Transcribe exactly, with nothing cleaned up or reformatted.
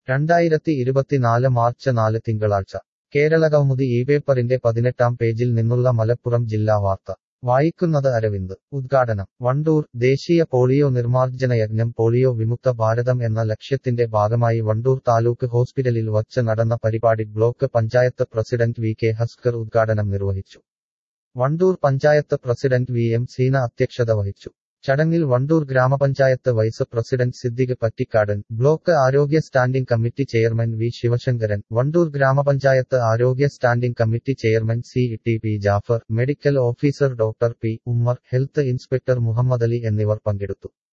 രണ്ടായിരത്തി ഇരുപത്തിനാല് മാർച്ച് നാല് തിങ്കളാഴ്ച കേരളകൗമുദി ഈ പേപ്പറിന്റെ പതിനെട്ടാം പേജിൽ നിന്നുള്ള മലപ്പുറം ജില്ലാ വാർത്ത വായിക്കുന്നത് അരവിന്ദ് ഉദ്ഘാടനം വണ്ടൂർ ദേശീയ പോളിയോ നിർമ്മാർജ്ജന യജ്ഞം പോളിയോ വിമുക്ത ഭാരതം എന്ന ലക്ഷ്യത്തിന്റെ ഭാഗമായി വണ്ടൂർ താലൂക്ക് ഹോസ്പിറ്റലിൽ വച്ച് നടന്ന പരിപാടി block panchayat president V K Haskar ഉദ്ഘാടനം നിർവഹിച്ചു Wandoor panchayat president V M Seena അധ്യക്ഷത വഹിച്ചു ചടങ്ങിൽ Wandoor grama panchayat vice president Siddique Pattikkadan block ആരോഗ്യ standing committee chairman V Sivasankaran Wandoor grama panchayat ആരോഗ്യ standing committee chairman C T P Jafar medical officer doctor P Ummer health inspector Muhammad Ali എന്നിവർ പങ്കെടുത്തു.